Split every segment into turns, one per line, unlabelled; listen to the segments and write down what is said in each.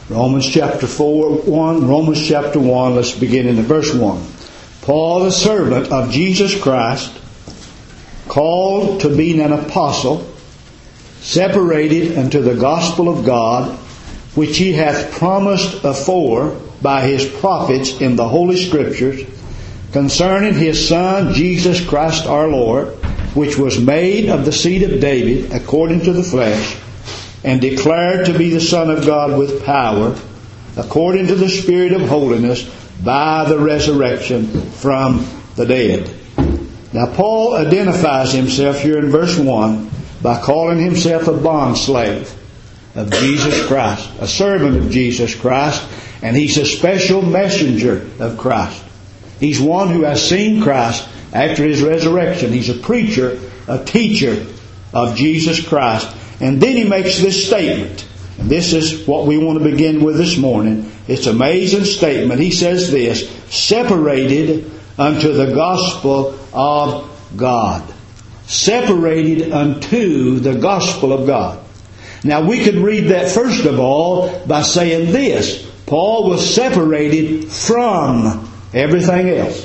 Romans chapter 1, let's begin in verse 1. Paul, the servant of Jesus Christ, called to be an apostle, separated unto the gospel of God, which He hath promised afore by His prophets in the Holy Scriptures, concerning His Son, Jesus Christ our Lord, which was made of the seed of David according to the flesh, and declared to be the Son of God with power, according to the Spirit of holiness, by the resurrection from the dead. Now Paul identifies himself here in verse 1 by calling himself a bondslave of Jesus Christ, a servant of Jesus Christ, and he's a special messenger of Christ. He's one who has seen Christ after His resurrection. He's a preacher, a teacher of Jesus Christ. And then he makes this statement. And this is what we want to begin with this morning. It's an amazing statement. He says this, separated unto the gospel of God. Separated unto the gospel of God. Now we could read that first of all by saying this. Paul was separated from everything else.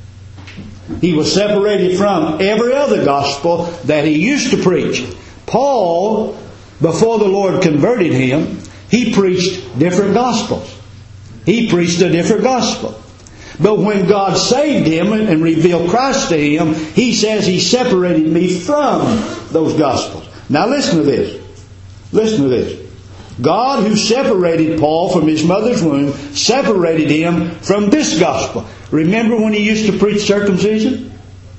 He was separated from every other gospel that he used to preach. Paul, before the Lord converted him, he preached different gospels. He preached a different gospel. But when God saved him and revealed Christ to him, he says He separated me from those gospels. Now listen to this. Listen to this. God, who separated Paul from his mother's womb, separated him from this gospel. Remember when he used to preach circumcision?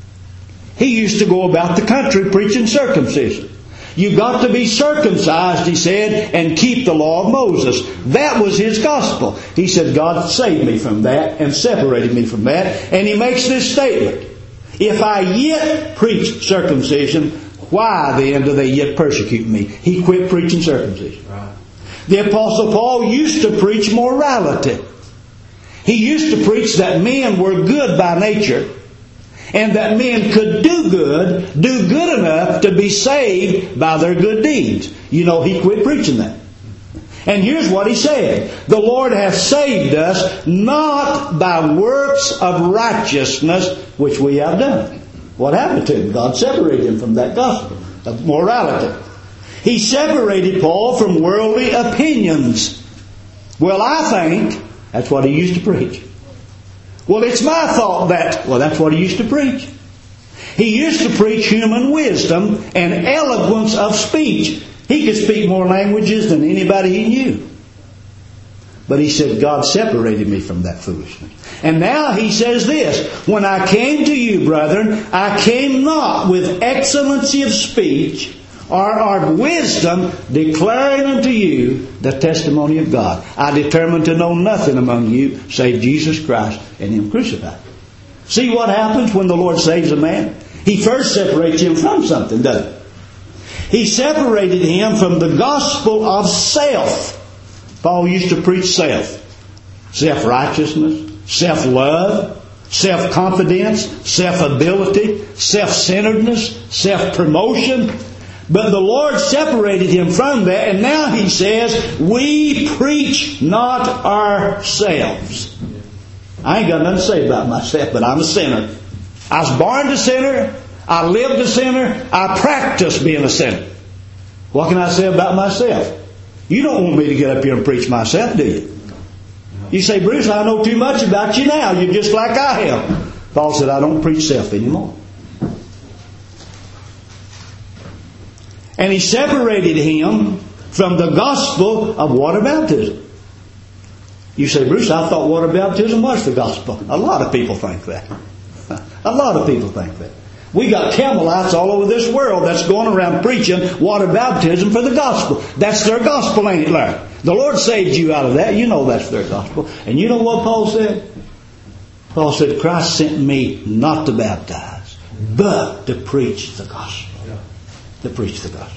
He used to go about the country preaching circumcision. You've got to be circumcised, he said, and keep the law of Moses. That was his gospel. He said, God saved me from that and separated me from that. And he makes this statement. If I yet preach circumcision, why then do they yet persecute me? He quit preaching circumcision. Right. The Apostle Paul used to preach morality. He used to preach that men were good by nature, and that men could do good enough to be saved by their good deeds. You know, he quit preaching that. And here's what he said. The Lord hath saved us not by works of righteousness which we have done. What happened to him? God separated him from that gospel of morality. He separated Paul from worldly opinions. Well, I think that's what he used to preach. Well, it's my thought that, that's what he used to preach. He used to preach human wisdom and eloquence of speech. He could speak more languages than anybody he knew. But he said, God separated me from that foolishness. And now he says this, when I came to you, brethren, I came not with excellency of speech or wisdom, declaring unto you the testimony of God. I determined to know nothing among you save Jesus Christ and Him crucified. See what happens when the Lord saves a man? He first separates him from something, doesn't He? He separated him from the gospel of self. Paul used to preach self. Self-righteousness, self-love, self-confidence, self-ability, self-centeredness, self-promotion. But the Lord separated him from that, and now he says, we preach not ourselves. I ain't got nothing to say about myself, but I'm a sinner. I was born a sinner. I lived a sinner. I practice being a sinner. What can I say about myself? You don't want me to get up here and preach myself, do you? You say, Bruce, I know too much about you now. You're just like I am. Paul said, I don't preach self anymore. And he separated him from the gospel of water baptism. You say, Bruce, I thought water baptism was the gospel. A lot of people think that. A lot of people think that. We got Camelites all over this world that's going around preaching water baptism for the gospel. That's their gospel, ain't it, Larry? The Lord saved you out of that. You know that's their gospel. And you know what Paul said? Paul said, Christ sent me not to baptize, but to preach the gospel. To preach the gospel.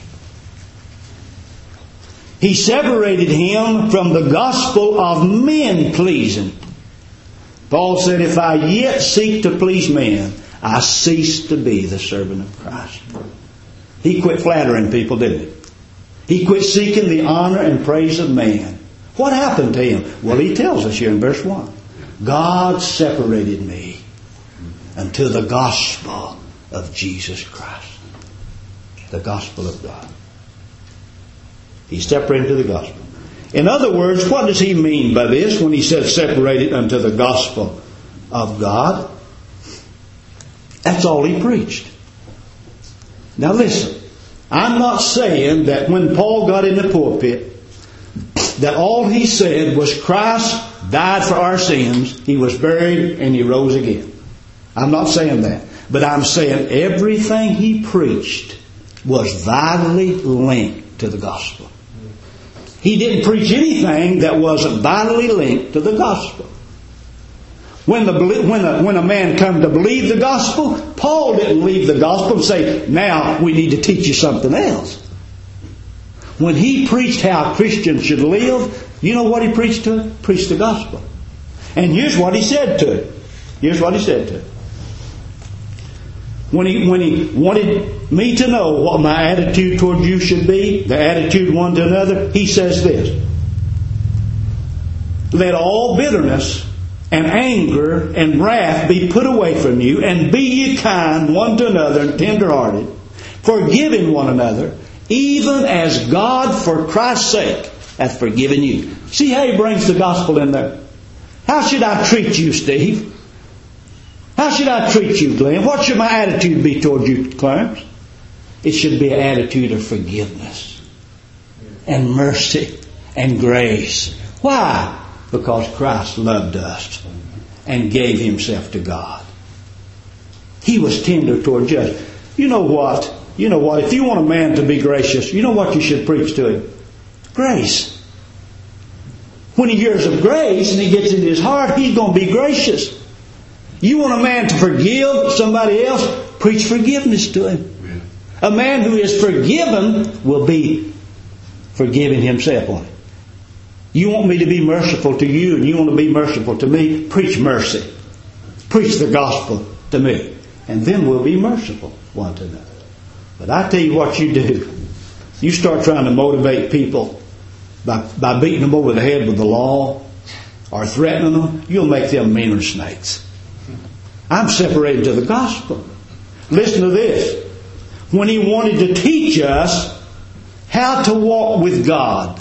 He separated him from the gospel of men pleasing. Paul said, if I yet seek to please men, I cease to be the servant of Christ. He quit flattering people, didn't he? He quit seeking the honor and praise of man. What happened to him? Well, he tells us here in verse 1. God separated me unto the gospel of Jesus Christ. The gospel of God. He separated to the gospel. In other words, what does he mean by this when he says separated unto the gospel of God? That's all he preached. Now listen, I'm not saying that when Paul got in the pulpit that all he said was Christ died for our sins, He was buried, and He rose again. I'm not saying that. But I'm saying everything he preached was vitally linked to the gospel. He didn't preach anything that wasn't vitally linked to the gospel. When a man come to believe the gospel, Paul didn't leave the gospel and say, now we need to teach you something else. When he preached how Christians should live, you know what he preached to him? Preached the gospel. And here's what he said to him. Here's what he said to him. When he wanted me to know what my attitude toward you should be, the attitude one to another, he says this. Let all bitterness and anger and wrath be put away from you, and be ye kind one to another and tender-hearted, forgiving one another, even as God for Christ's sake hath forgiven you. See how he brings the gospel in there. How should I treat you, Steve? How should I treat you, Glenn? What should my attitude be toward you, Clarence? It should be an attitude of forgiveness and mercy and grace. Why? Because Christ loved us and gave Himself to God. He was tender toward us. You know what? If you want a man to be gracious, you know what you should preach to him? Grace. When he hears of grace and he gets in his heart, he's going to be gracious. You want a man to forgive somebody else? Preach forgiveness to him. A man who is forgiven will be forgiving himself on it. You want me to be merciful to you and you want to be merciful to me? Preach mercy. Preach the gospel to me. And then we'll be merciful one to another. But I tell you what you do. You start trying to motivate people by beating them over the head with the law or threatening them, you'll make them meaner snakes. I'm separated to the gospel. Listen to this. When he wanted to teach us how to walk with God,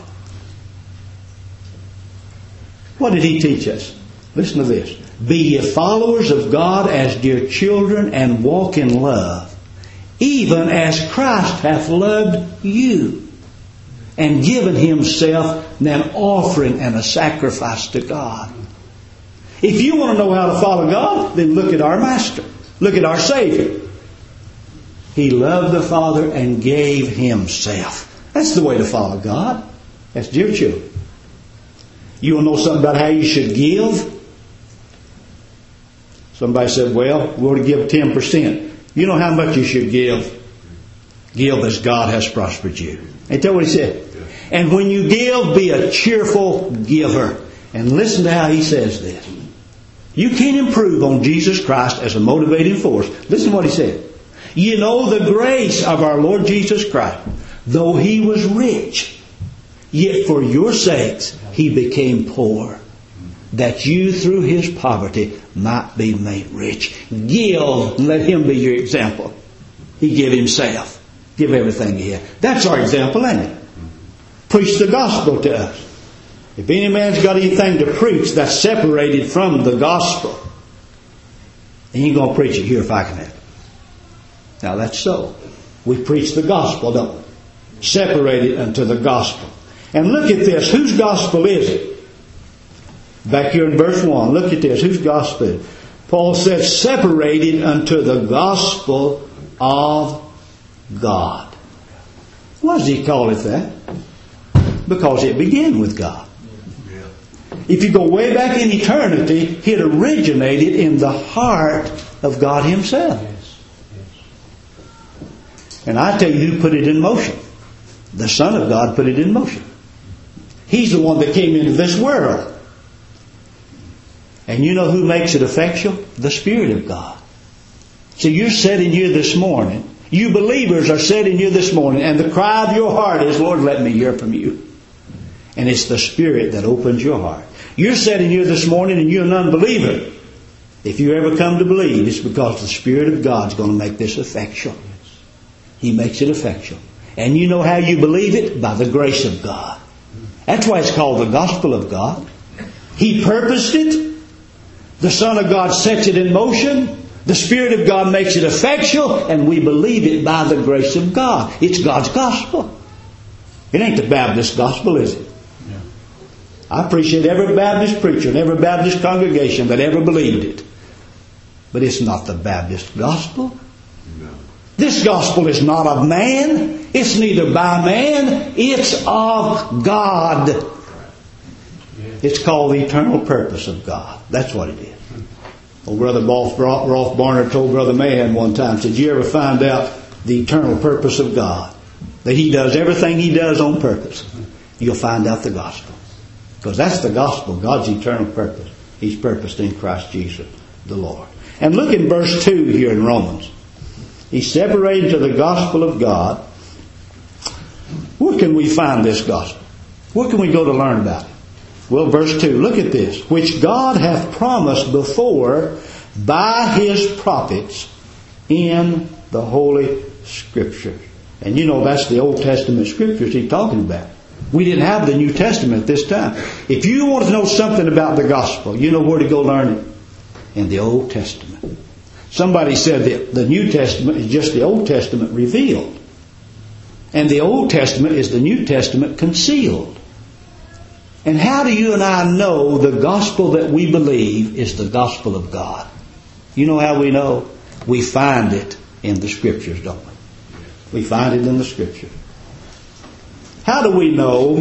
what did he teach us? Listen to this. Be ye followers of God as dear children, and walk in love, even as Christ hath loved you, and given Himself an offering and a sacrifice to God. If you want to know how to follow God, then look at our Master. Look at our Savior. He loved the Father and gave Himself. That's the way to follow God. That's dear children. You want to know something about how you should give? Somebody said, well, we ought to give 10%. You know how much you should give? Give as God has prospered you. Ain't that what he said? And when you give, be a cheerful giver. And listen to how he says this. You can't improve on Jesus Christ as a motivating force. Listen to what he said. You know the grace of our Lord Jesus Christ. Though He was rich, yet for your sakes He became poor, that you through His poverty might be made rich. Give, let Him be your example. He gave Himself. Give everything He had. That's our example, ain't it? Preach the gospel to us. If any man's got anything to preach that's separated from the gospel, he ain't going to preach it here if I can have it. Now that's so. We preach the gospel, don't we? Separated unto the gospel. And look at this. Whose gospel is it? Back here in verse 1. Look at this. Whose gospel is it? Paul says, separated unto the gospel of God. Why does he call it that? Because it began with God. If you go way back in eternity, it originated in the heart of God Himself. And I tell you who put it in motion. The Son of God put it in motion. He's the one that came into this world. And you know who makes it effectual? The Spirit of God. So you're sitting here this morning. You believers are sitting here this morning, and the cry of your heart is, Lord, let me hear from you. And it's the Spirit that opens your heart. You're sitting here this morning and you're an unbeliever. If you ever come to believe, it's because the Spirit of God's going to make this effectual. He makes it effectual. And you know how you believe it? By the grace of God. That's why it's called the gospel of God. He purposed it. The Son of God sets it in motion. The Spirit of God makes it effectual. And we believe it by the grace of God. It's God's gospel. It ain't the Baptist gospel, is it? Yeah. I appreciate every Baptist preacher and every Baptist congregation that ever believed it. But it's not the Baptist gospel. No. This gospel is not of man. It's neither by man. It's of God. It's called the eternal purpose of God. That's what it is. Old Brother Rolf Barner told Brother Mahan one time, said, you ever find out the eternal purpose of God? That He does everything He does on purpose. You'll find out the gospel. Because that's the gospel, God's eternal purpose. He's purposed in Christ Jesus the Lord. And look in verse 2 here in Romans. He's separated to the gospel of God. Where can we find this gospel? Where can we go to learn about it? Well, verse 2, look at this. Which God hath promised before by His prophets in the Holy Scriptures. And you know that's the Old Testament Scriptures He's talking about. We didn't have the New Testament at this time. If you want to know something about the gospel, you know where to go learn it? In the Old Testament. Somebody said that the New Testament is just the Old Testament revealed. And the Old Testament is the New Testament concealed. And how do you and I know the gospel that we believe is the gospel of God? You know how we know? We find it in the Scriptures, don't we? We find it in the Scriptures. How do we know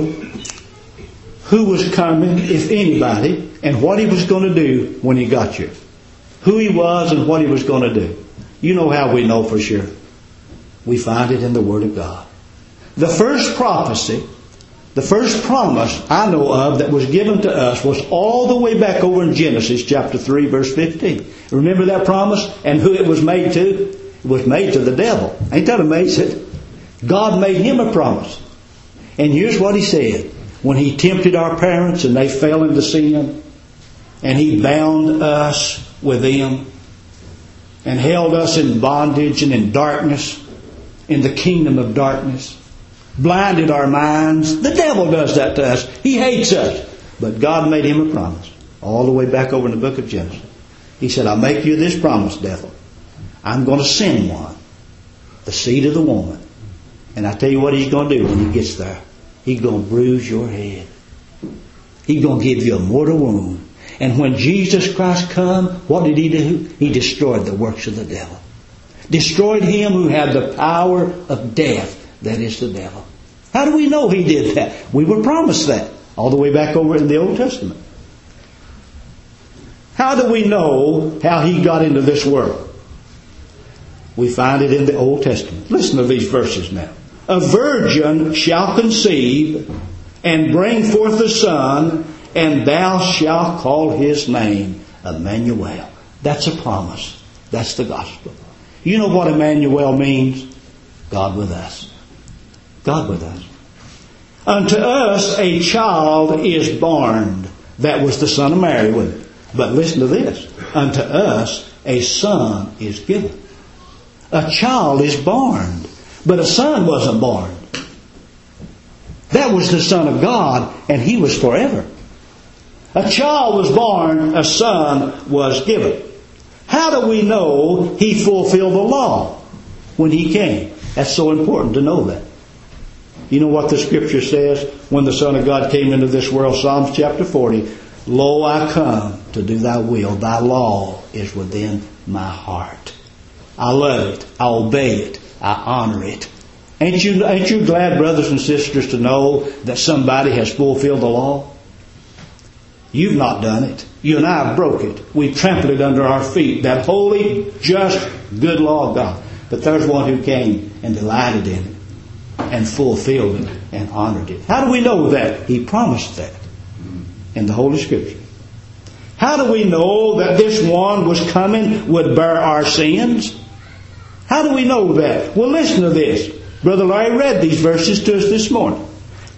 who was coming, if anybody, and what He was going to do when He got here? Who He was and what He was going to do. You know how we know for sure. We find it in the Word of God. The first prophecy, the first promise I know of that was given to us was all the way back over in Genesis chapter 3 verse 15. Remember that promise? And who it was made to? It was made to the devil. Ain't that amazing? God made him a promise. And here's what He said. When He tempted our parents and they fell into sin, and He bound us with them and held us in bondage and in darkness, in the kingdom of darkness, blinded our minds. The devil does that to us. He hates us. But God made him a promise. All the way back over in the book of Genesis. He said, I'll make you this promise, devil. I'm going to send one, the seed of the woman. And I tell you what He's going to do when He gets there. He's going to bruise your head. He's going to give you a mortal wound. And when Jesus Christ come, what did He do? He destroyed the works of the devil. Destroyed him who had the power of death. That is the devil. How do we know He did that? We were promised that. All the way back over in the Old Testament. How do we know how He got into this world? We find it in the Old Testament. Listen to these verses now. A virgin shall conceive and bring forth a son, and thou shalt call his name Emmanuel. That's a promise. That's the gospel. You know what Emmanuel means? God with us. God with us. Unto us a child is born. That was the son of Mary, wasn't it? But listen to this. Unto us a son is given. A child is born. But a son wasn't born. That was the Son of God, and He was forever. A child was born, a son was given. How do we know He fulfilled the law when He came? That's so important to know that. You know what the Scripture says when the Son of God came into this world? Psalms chapter 40. Lo, I come to do Thy will. Thy law is within my heart. I love it. I obey it. I honor it. Ain't you glad, brothers and sisters, to know that somebody has fulfilled the law? You've not done it. You and I have broke it. We trampled it under our feet. That holy, just, good law of God. But there's one who came and delighted in it and fulfilled it and honored it. How do we know that? He promised that in the Holy Scripture. How do we know that this one was coming would bear our sins? How do we know that? Well, listen to this. Brother Larry read these verses to us this morning.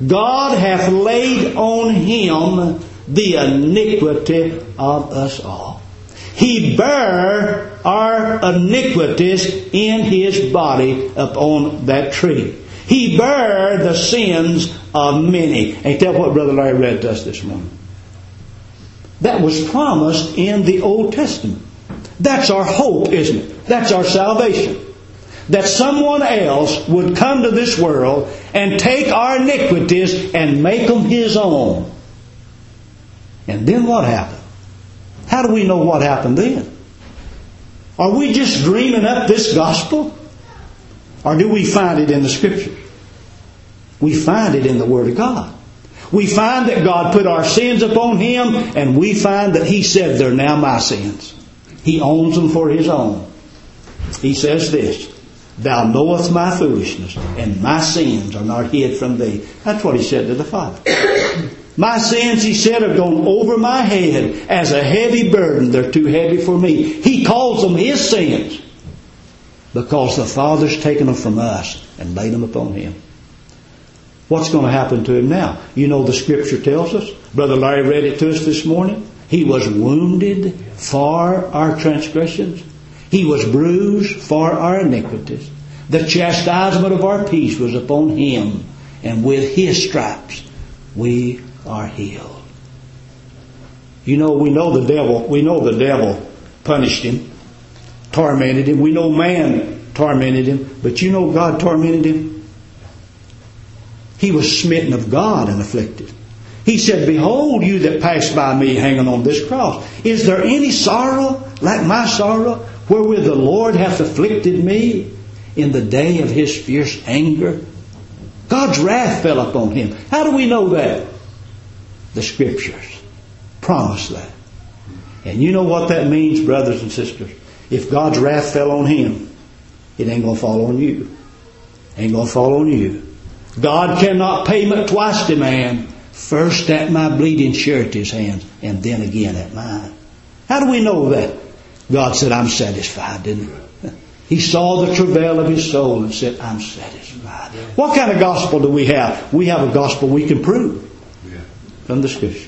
God hath laid on him the iniquity of us all. He bare our iniquities in his body upon that tree. He bare the sins of many. Ain't that what Brother Larry read to us this morning? That was promised in the Old Testament. That's our hope, isn't it? That's our salvation. That someone else would come to this world and take our iniquities and make them his own. And then what happened? How do we know what happened then? Are we just dreaming up this gospel? Or do we find it in the Scriptures? We find it in the Word of God. We find that God put our sins upon him, and we find that he said, they're now my sins. He owns them for his own. He says this, thou knowest my foolishness, and my sins are not hid from thee. That's what he said to the Father. My sins, he said, have gone over my head as a heavy burden. They're too heavy for me. He calls them his sins because the Father's taken them from us and laid them upon him. What's going to happen to him now? You know the Scripture tells us. Brother Larry read it to us this morning. He was wounded for our transgressions. He was bruised for our iniquities. The chastisement of our peace was upon him, and with his stripes we are healed. You know, we know the devil punished him, tormented him. We know man tormented him, but you know God tormented him? He was smitten of God and afflicted. He said, behold, you that passed by me hanging on this cross. Is there any sorrow like my sorrow, wherewith the Lord hath afflicted me in the day of his fierce anger? God's wrath fell upon him. How do we know that? The Scriptures promise that. And you know what that means, brothers and sisters? If God's wrath fell on him, it ain't going to fall on you. Ain't going to fall on you. God cannot payment twice to man. First at my bleeding surety's hands, and then again at mine. How do we know that? God said, I'm satisfied, didn't he? He saw the travail of his soul and said, I'm satisfied. What kind of gospel do we have? We have a gospel we can prove from the Scripture.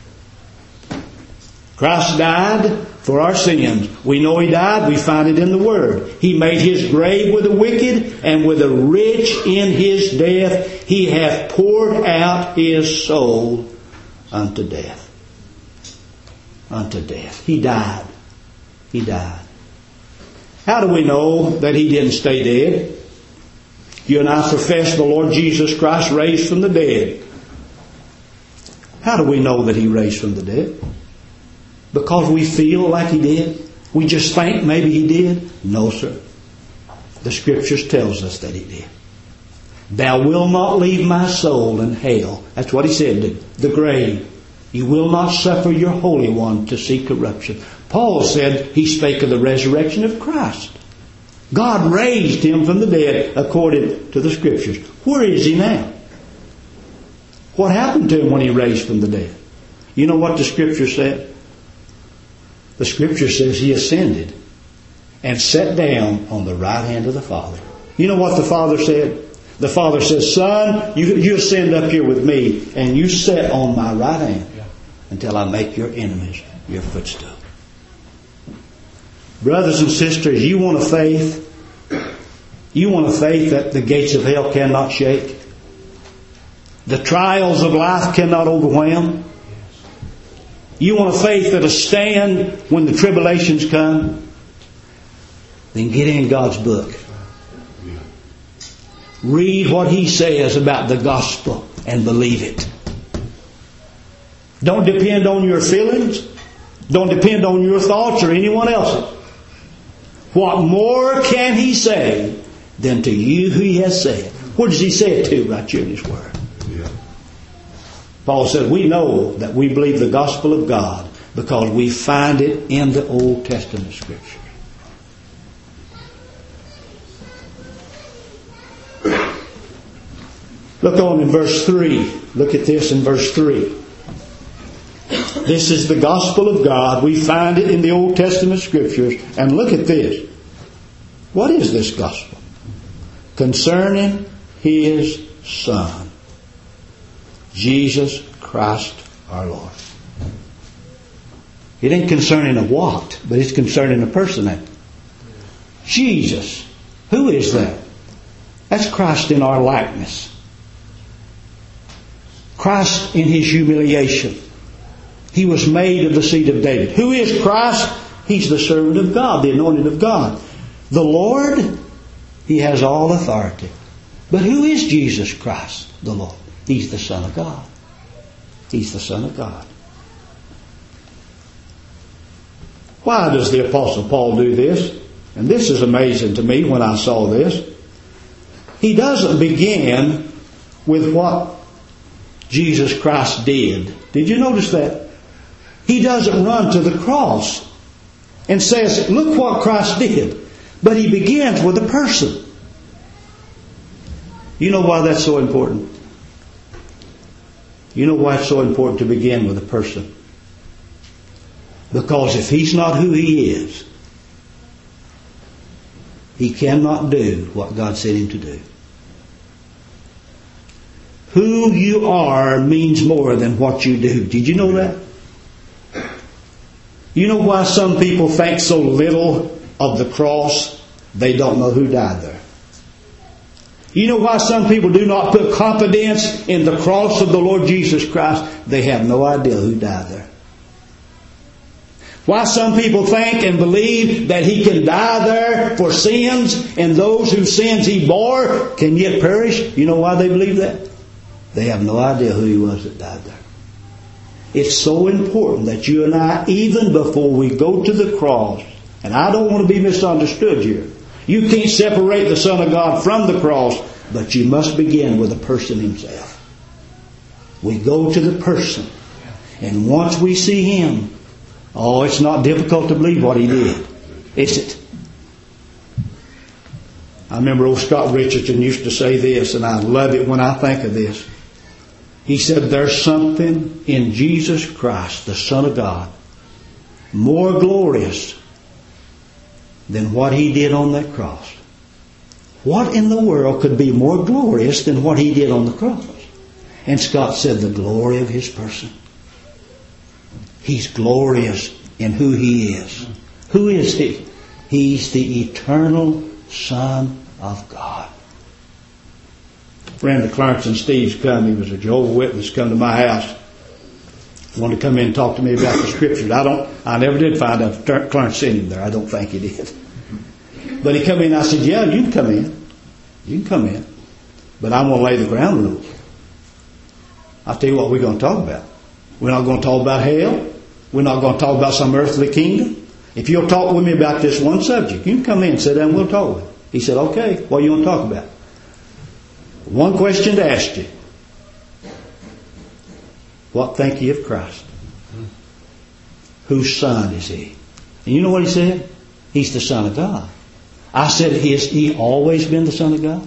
Christ died for our sins. We know he died. We find it in the Word. He made his grave with the wicked, and with the rich in his death he hath poured out his soul unto death. Unto death. He died. He died. How do we know that he didn't stay dead? You and I profess the Lord Jesus Christ raised from the dead. How do we know that he raised from the dead? Because we feel like he did? We just think maybe he did? No, sir. The Scriptures tells us that he did. Thou wilt not leave my soul in hell. That's what he said to the grave. You will not suffer your Holy One to see corruption. Paul said he spake of the resurrection of Christ. God raised him from the dead according to the Scriptures. Where is he now? What happened to him when he raised from the dead? You know what the Scripture said? The Scripture says he ascended and sat down on the right hand of the Father. You know what the Father said? The Father says, Son, you ascend up here with me, and you sit on my right hand until I make your enemies your footstool. Brothers and sisters, you want a faith? You want a faith that the gates of hell cannot shake? The trials of life cannot overwhelm? You want a faith that'll stand when the tribulations come? Then get in God's book. Read what he says about the gospel and believe it. Don't depend on your feelings. Don't depend on your thoughts or anyone else's. What more can he say than to you who he has said? What does he say it to right here in his word? Paul said, we know that we believe the gospel of God because we find it in the Old Testament Scripture. Look on in verse 3. Look at this in verse 3. This is the gospel of God. We find it in the Old Testament Scriptures. And look at this. What is this gospel? Concerning His Son. Jesus Christ our Lord. It ain't concerning a what, but it's concerning a person. Jesus. Who is that? That's Christ in our likeness. Christ in His humiliation. He was made of the seed of David. Who is Christ? He's the servant of God, the anointed of God. The Lord, He has all authority. But who is Jesus Christ, the Lord? He's the Son of God. He's the Son of God. Why does the Apostle Paul do this? And this is amazing to me when I saw this. He doesn't begin with what Jesus Christ did. Did you notice that? He doesn't run to the cross and says, look what Christ did. But he begins with a person. You know why that's so important? You know why it's so important to begin with a person? Because if He's not who He is, He cannot do what God sent Him to do. Who you are means more than what you do. Did you know that? You know why some people think so little of the cross? They don't know who died there. You know why some people do not put confidence in the cross of the Lord Jesus Christ? They have no idea who died there. Why some people think and believe that He can die there for sins, and those whose sins He bore can yet perish? You know why they believe that? They have no idea who He was that died there. It's so important that you and I, even before we go to the cross, and I don't want to be misunderstood here, you can't separate the Son of God from the cross, but you must begin with the person Himself. We go to the person, and once we see Him, it's not difficult to believe what He did, is it? I remember old Scott Richardson used to say this, and I love it when I think of this. He said, there's something in Jesus Christ, the Son of God, more glorious than what He did on that cross. What in the world could be more glorious than what He did on the cross? And Scott said, the glory of His person. He's glorious in who He is. Who is He? He's the eternal Son of God. Friend of Clarence and Steve's come. He was a Jehovah's Witness, come to my house. Wanted to come in and talk to me about the Scriptures. I never did find out if Clarence sent him there. I don't think he did. But he come in and I said, yeah, you can come in. You can come in. But I'm going to lay the ground rules. I'll tell you what we're going to talk about. We're not going to talk about hell. We're not going to talk about some earthly kingdom. If you'll talk with me about this one subject, you can come in and sit down and we'll talk with you. He said, okay, what do you want to talk about? One question to ask you. What think ye of Christ? Whose son is He? And you know what he said? He's the Son of God. I said, has He always been the Son of God?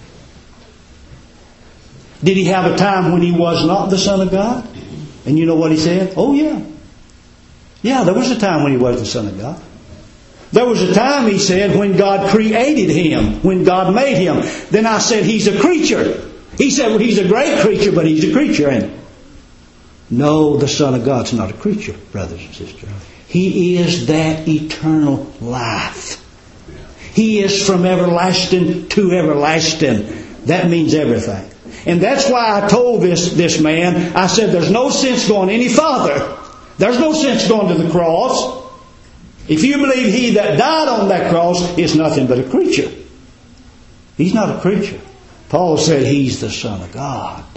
Did He have a time when He was not the Son of God? And you know what he said? Oh yeah. Yeah, there was a time when He was the Son of God. There was a time, he said, when God created Him, when God made Him. Then I said, He's a creature. He said, well, He's a great creature, but He's a creature, ain't He? No, the Son of God's not a creature, brothers and sisters. He is that eternal life. He is from everlasting to everlasting. That means everything. And that's why I told this man, I said, there's no sense going any farther. There's no sense going to the cross. If you believe He that died on that cross is nothing but a creature. He's not a creature. Paul said He's the Son of God.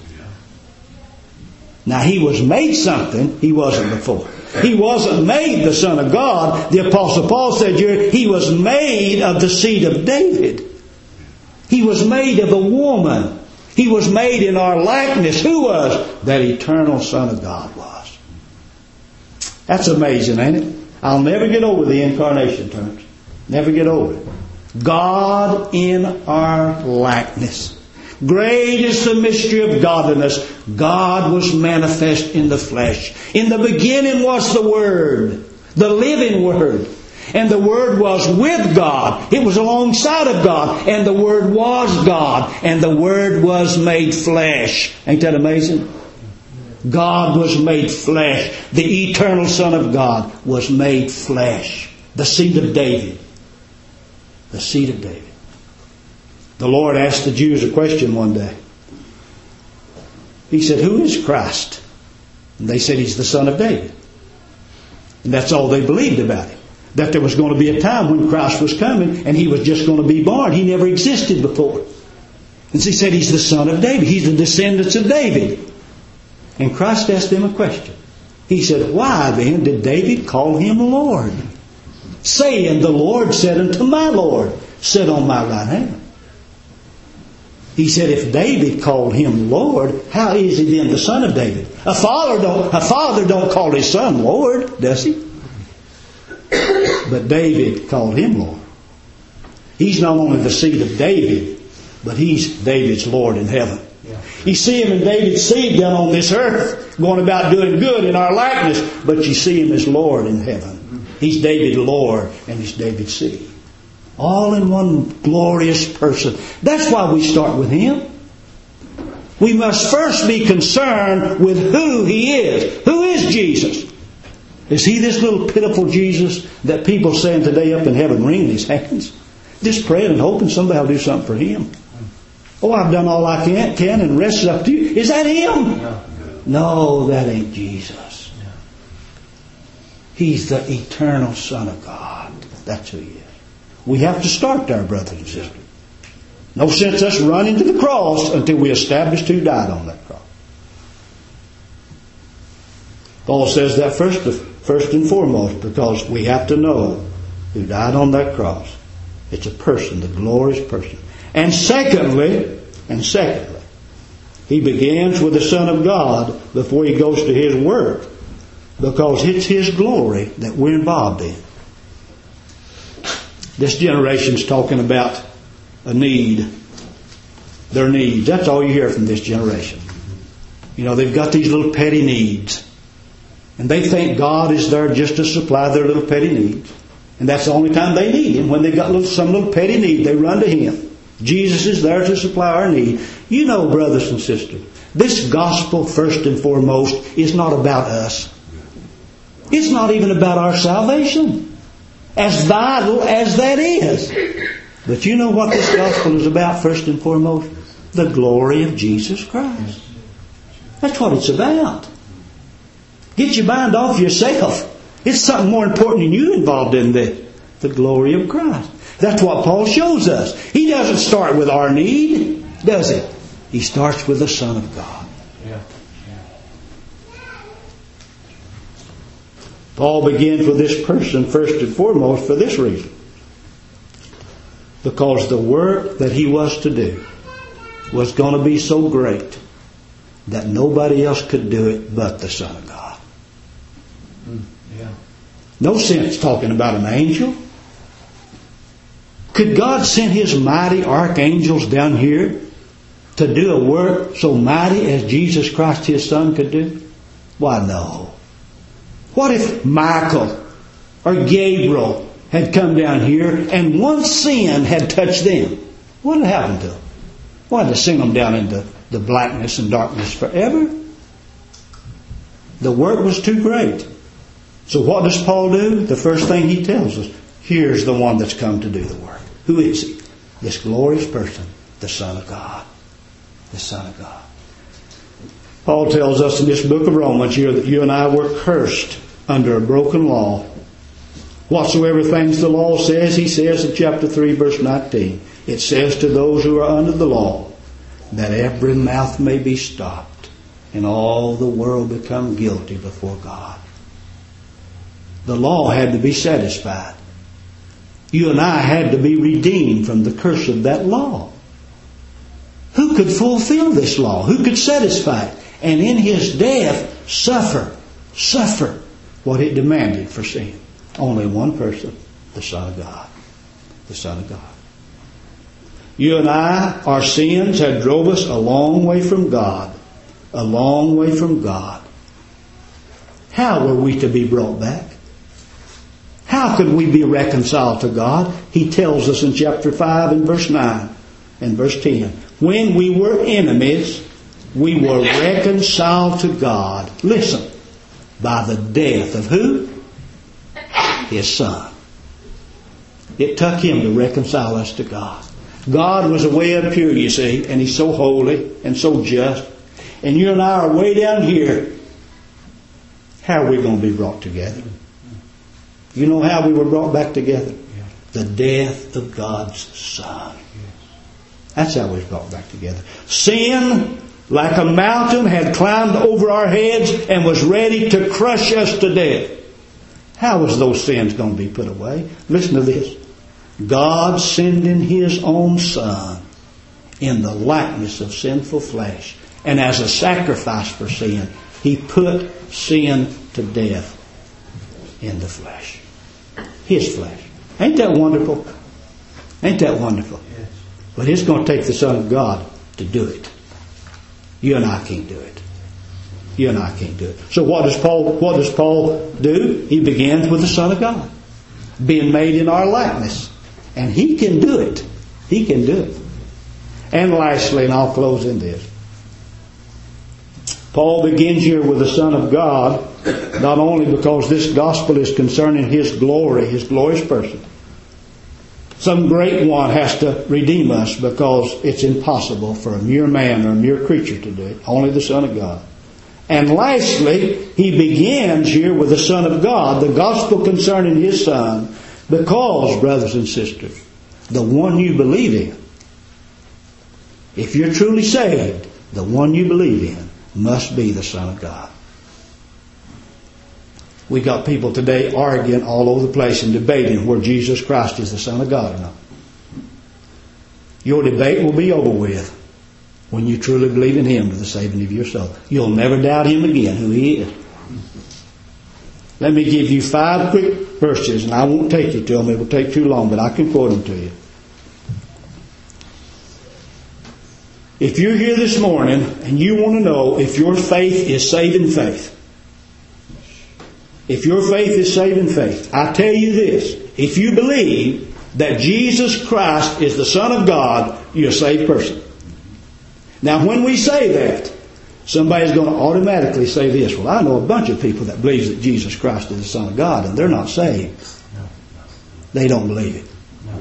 Now He was made something He wasn't before. He wasn't made the Son of God. The Apostle Paul said He was made of the seed of David. He was made of a woman. He was made in our likeness. Who was? That eternal Son of God was. That's amazing, ain't it? I'll never get over the incarnation terms. Never get over it. God in our likeness. Great is the mystery of godliness. God was manifest in the flesh. In the beginning was the Word, the living Word. And the Word was with God. It was alongside of God. And the Word was God. And the Word was made flesh. Ain't that amazing? God was made flesh. The eternal Son of God was made flesh. The seed of David. The seed of David. The Lord asked the Jews a question one day. He said, who is Christ? And they said, He's the Son of David. And that's all they believed about Him. That there was going to be a time when Christ was coming and He was just going to be born. He never existed before. And so He said, He's the Son of David. He's the descendants of David. And Christ asked them a question. He said, why then did David call Him Lord? Saying, the Lord said unto my Lord, sit on my right hand. He said, if David called Him Lord, how is He then the Son of David? A father don't call his son Lord, does he? But David called Him Lord. He's not only the seed of David, but He's David's Lord in heaven. You see Him in David's seed down on this earth, going about doing good in our likeness, but you see Him as Lord in heaven. He's David's Lord and He's David's seed. All in one glorious person. That's why we start with Him. We must first be concerned with who He is. Who is Jesus? Is He this little pitiful Jesus that people saying today up in heaven wringing His hands? Just praying and hoping somebody will do something for Him. Oh, I've done all I can and the rest is up to you. Is that Him? No, that ain't Jesus. He's the eternal Son of God. That's who He is. We have to start there, brothers and sisters. No sense us running to the cross until we establish who died on that cross. Paul says that first and foremost because we have to know who died on that cross. It's a person, the glorious person. And secondly, He begins with the Son of God before He goes to His work, because it's His glory that we're involved in. This generation's talking about a need. Their needs. That's all you hear from this generation. You know, they've got these little petty needs. And they think God is there just to supply their little petty needs. And that's the only time they need Him. When they've got some little petty need, they run to Him. Jesus is there to supply our need. You know, brothers and sisters, this gospel, first and foremost, is not about us. It's not even about our salvation. As vital as that is. But you know what this gospel is about, first and foremost? The glory of Jesus Christ. That's what it's about. Get your mind off yourself. It's something more important than you involved in this. The glory of Christ. That's what Paul shows us. He doesn't start with our need, does he? He starts with the Son of God. Paul begins with this person first and foremost for this reason. Because the work that he was to do was going to be so great that nobody else could do it but the Son of God. No sense talking about an angel. Could God send His mighty archangels down here to do a work so mighty as Jesus Christ, His Son, could do? Why, no. What if Michael or Gabriel had come down here and one sin had touched them? What had happened to them? Why, to send them down into the blackness and darkness forever? The work was too great. So what does Paul do? The first thing he tells us, here's the one that's come to do the work. Who is He? This glorious person, the Son of God. The Son of God. Paul tells us in this book of Romans here that you and I were cursed under a broken law. Whatsoever things the law says, he says in chapter 3, verse 19. It says to those who are under the law, that every mouth may be stopped, and all the world become guilty before God. The law had to be satisfied. You and I had to be redeemed from the curse of that law. Who could fulfill this law? Who could satisfy it? And in His death, suffer what it demanded for sin. Only one person, the Son of God. The Son of God. You and I, our sins had drove us a long way from God. A long way from God. How were we to be brought back? How could we be reconciled to God? He tells us in chapter 5 and verse 9 and verse 10. When we were enemies, We were reconciled to God. Listen. By the death of who? His Son. It took Him to reconcile us to God. God was way up here, you see, and He's so holy and so just. And you and I are way down here. How are we going to be brought together? You know how we were brought back together? The death of God's Son. That's how we were brought back together. Sin, like a mountain, had climbed over our heads and was ready to crush us to death. How was those sins going to be put away? Listen to this. God sending His own Son in the likeness of sinful flesh, and as a sacrifice for sin, He put sin to death in the flesh. His flesh. Ain't that wonderful? Ain't that wonderful? Yes. But it's going to take the Son of God to do it. You and I can't do it. You and I can't do it. So what does Paul do? He begins with the Son of God, being made in our likeness. And He can do it. He can do it. And lastly, and I'll close in this, Paul begins here with the Son of God, not only because this gospel is concerning His glory, His glorious person. Some great one has to redeem us, because it's impossible for a mere man or a mere creature to do it. Only the Son of God. And lastly, he begins here with the Son of God, the gospel concerning His Son, because, brothers and sisters, the one you believe in, if you're truly saved, the one you believe in must be the Son of God. We got people today arguing all over the place and debating where Jesus Christ is the Son of God or not. Your debate will be over with when you truly believe in Him to the saving of your soul. You'll never doubt Him again, who He is. Let me give you 5 quick verses, and I won't take you to them. It will take too long, but I can quote them to you. If you're here this morning and you want to know if your faith is saving faith, if your faith is saving faith, I tell you this: if you believe that Jesus Christ is the Son of God, you're a saved person. Now, when we say that, somebody's going to automatically say this: well, I know a bunch of people that believes that Jesus Christ is the Son of God, and they're not saved. They don't believe it.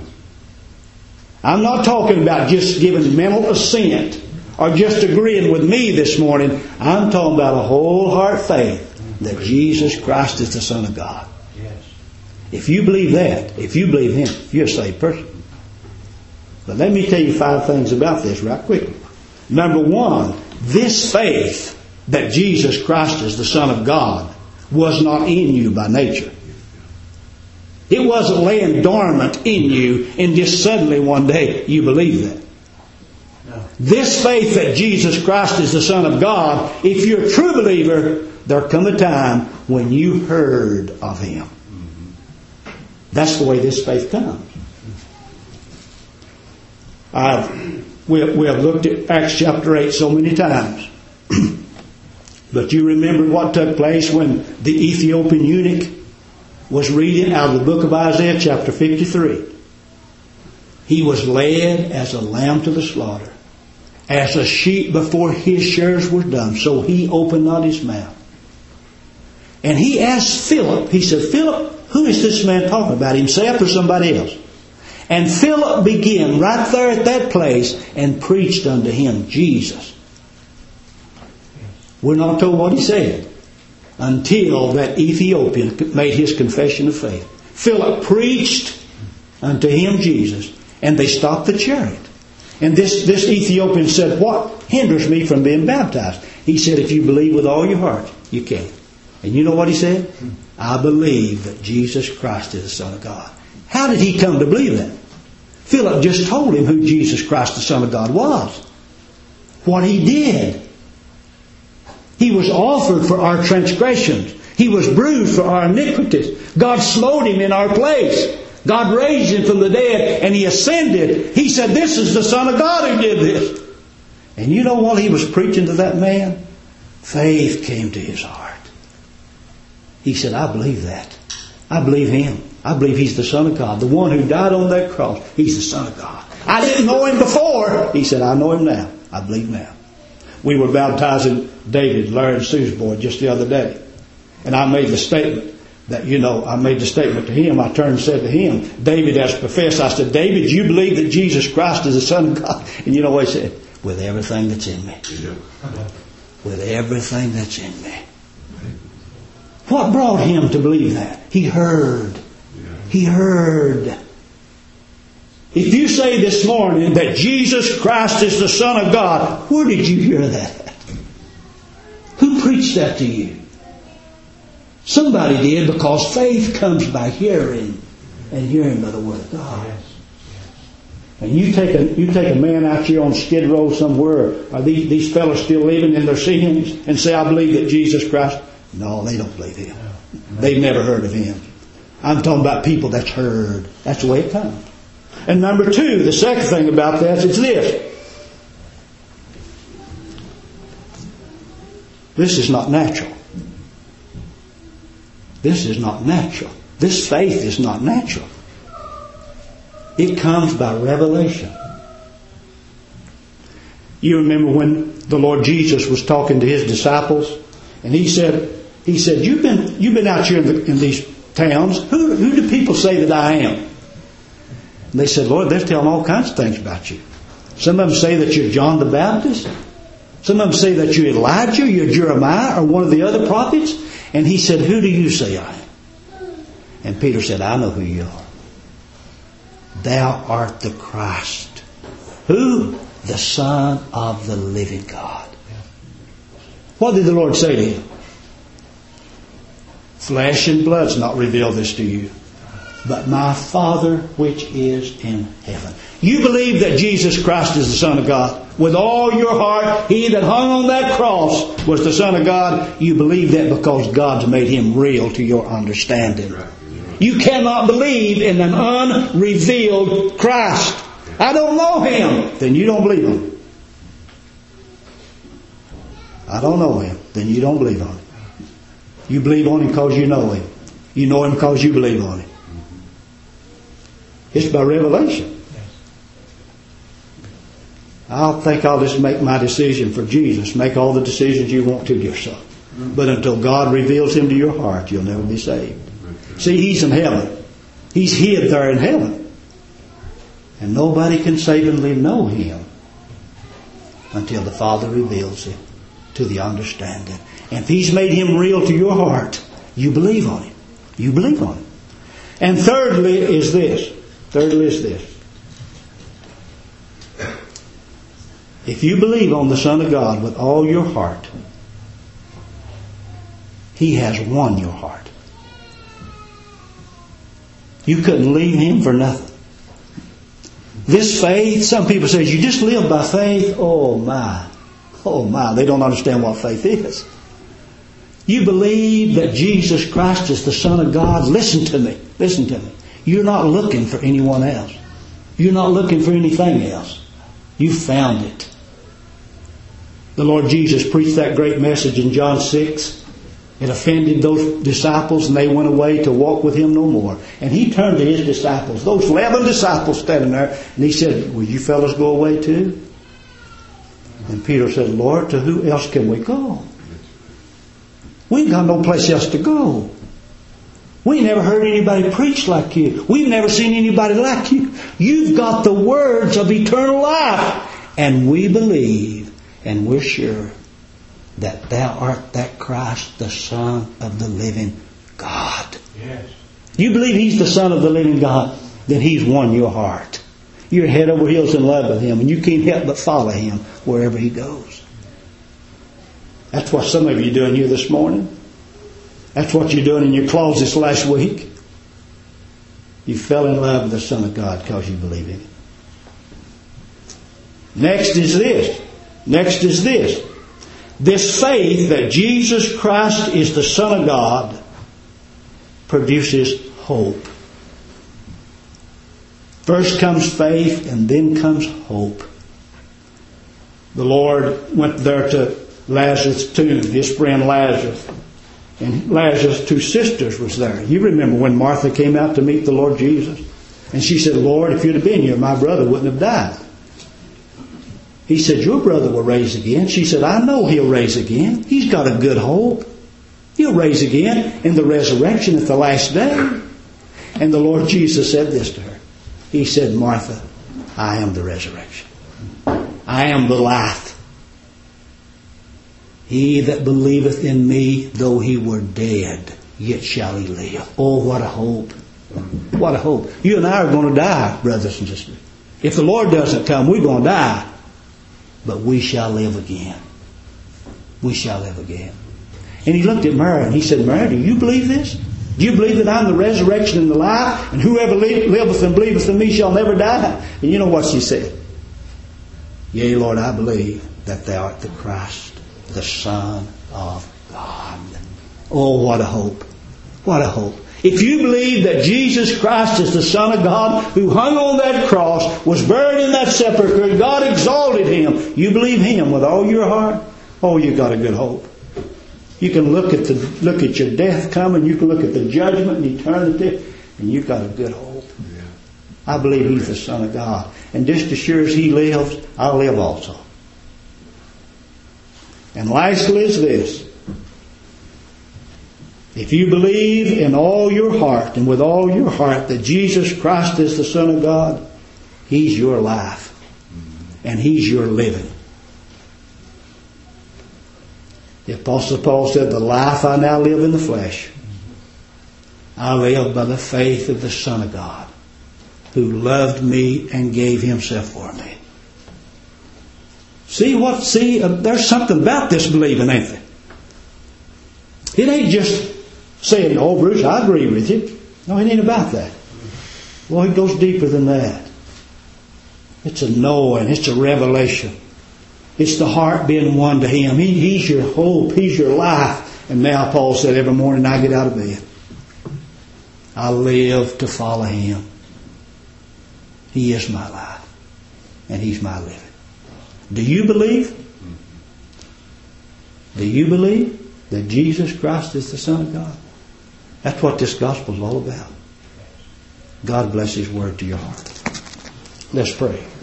I'm not talking about just giving mental assent or just agreeing with me this morning. I'm talking about a whole heart faith that Jesus Christ is the Son of God. Yes. If you believe that, if you believe Him, you're a saved person. But let me tell you 5 things about this right quickly. Number 1, this faith that Jesus Christ is the Son of God was not in you by nature. It wasn't laying dormant in you and just suddenly one day you believe that. No. This faith that Jesus Christ is the Son of God, if you're a true believer, there come a time when you heard of Him. That's the way this faith comes. We have looked at Acts chapter 8 so many times. But you remember what took place when the Ethiopian eunuch was reading out of the book of Isaiah chapter 53. He was led as a lamb to the slaughter, as a sheep before his shears were dumb, so he opened not his mouth. And he asked Philip, he said, Philip, who is this man talking about, himself or somebody else? And Philip began right there at that place and preached unto him Jesus. We're not told what he said until that Ethiopian made his confession of faith. Philip preached unto him Jesus, and they stopped the chariot. And this Ethiopian said, what hinders me from being baptized? He said, if you believe with all your heart, you can. And you know what he said? I believe that Jesus Christ is the Son of God. How did he come to believe that? Philip just told him who Jesus Christ the Son of God was. What he did. He was offered for our transgressions. He was bruised for our iniquities. God smote Him in our place. God raised Him from the dead and He ascended. He said, this is the Son of God who did this. And you know what He was preaching to that man? Faith came to his heart. He said, I believe that. I believe Him. I believe He's the Son of God. The one who died on that cross. He's the Son of God. I didn't know Him before. He said, I know Him now. I believe now. We were baptizing David, Larry and Sue's boy, just the other day. And I made the statement that, I made the statement to him. I turned and said to him, David has professed. I said, David, do you believe that Jesus Christ is the Son of God? And you know what he said? With everything that's in me. With everything that's in me. What brought him to believe that? He heard. He heard. If you say this morning that Jesus Christ is the Son of God, where did you hear that? Who preached that to you? Somebody did, because faith comes by hearing, and hearing by the Word of God. And you take a man out here on Skid Row somewhere, are these fellows still living in their sins, and say, I believe that Jesus Christ? No, they don't believe Him. They've never heard of Him. I'm talking about people that's heard. That's the way it comes. And number two, the second thing about that is this. This is not natural. This is not natural. This faith is not natural. It comes by revelation. You remember when the Lord Jesus was talking to His disciples, and He said, You've been out here in these towns. Who do people say that I am? And they said, Lord, they're telling all kinds of things about you. Some of them say that you're John the Baptist. Some of them say that you're Elijah, you're Jeremiah, or one of the other prophets. And He said, who do you say I am? And Peter said, I know who you are. Thou art the Christ. Who? The Son of the living God. What did the Lord say to him? Flesh and blood's not revealed this to you, but my Father which is in heaven. You believe that Jesus Christ is the Son of God. With all your heart, He that hung on that cross was the Son of God. You believe that because God's made Him real to your understanding. You cannot believe in an unrevealed Christ. I don't know Him. Then you don't believe Him. I don't know Him. Then you don't believe on Him. You believe on Him because you know Him. You know Him because you believe on Him. It's by revelation. I think I'll just make my decision for Jesus. Make all the decisions you want to yourself. But until God reveals Him to your heart, you'll never be saved. See, He's in heaven. He's hid there in heaven. And nobody can savingly know Him until the Father reveals Him to the understanding. And if He's made Him real to your heart, you believe on Him. You believe on Him. And thirdly is this. If you believe on the Son of God with all your heart, He has won your heart. You couldn't leave Him for nothing. This faith, some people say, you just live by faith. Oh my. They don't understand what faith is. You believe that Jesus Christ is the Son of God. Listen to me. You're not looking for anyone else. You're not looking for anything else. You found it. The Lord Jesus preached that great message in John 6. It offended those disciples, and they went away to walk with Him no more. And He turned to His disciples, those 11 disciples standing there, and He said, will you fellows go away too? And Peter said, Lord, to who else can we go? We ain't got no place else to go. We never heard anybody preach like you. We've never seen anybody like you. You've got the words of eternal life. And we believe, and we're sure, that Thou art that Christ, the Son of the living God. Yes. You believe He's the Son of the living God, then He's won your heart. You're head over heels in love with Him, and you can't help but follow Him wherever He goes. That's what some of you are doing here this morning. That's what you're doing in your closets last week. You fell in love with the Son of God because you believe in Him. Next is this. This faith that Jesus Christ is the Son of God produces hope. First comes faith and then comes hope. The Lord went there to Lazarus' tomb, his friend Lazarus. And Lazarus' two sisters was there. You remember when Martha came out to meet the Lord Jesus? And she said, Lord, if you'd have been here, my brother wouldn't have died. He said, your brother will raise again. She said, I know he'll raise again. He's got a good hope. He'll raise again in the resurrection at the last day. And the Lord Jesus said this to her. He said, Martha, I am the resurrection. I am the life. He that believeth in me, though he were dead, yet shall he live. Oh, what a hope. What a hope. You and I are going to die, brothers and sisters. If the Lord doesn't come, we're going to die. But we shall live again. We shall live again. And he looked at Mary and he said, Mary, do you believe this? Do you believe that I'm the resurrection and the life? And whoever liveth and believeth in me shall never die? And you know what she said? Yea, Lord, I believe that thou art the Christ, the Son of God. Oh, what a hope. What a hope. If you believe that Jesus Christ is the Son of God who hung on that cross, was buried in that sepulchre, and God exalted Him, you believe Him with all your heart, oh, you've got a good hope. You can look at your death coming, you can look at the judgment and eternity, and you've got a good hope. Yeah. I believe He's the Son of God. And just as sure as He lives, I'll live also. And lastly is this. If you believe in all your heart and with all your heart that Jesus Christ is the Son of God, He's your life. And He's your living. The Apostle Paul said, the life I now live in the flesh, I live by the faith of the Son of God, who loved me and gave Himself for me. See, there's something about this believing, ain't there? It ain't just saying, oh, Bruce, I agree with you. No, it ain't about that. Well, it goes deeper than that. It's a knowing. It's a revelation. It's the heart being one to Him. He's your hope. He's your life. And now Paul said, every morning I get out of bed, I live to follow Him. He is my life. And He's my living. Do you believe? Do you believe that Jesus Christ is the Son of God? That's what this gospel is all about. God bless His word to your heart. Let's pray.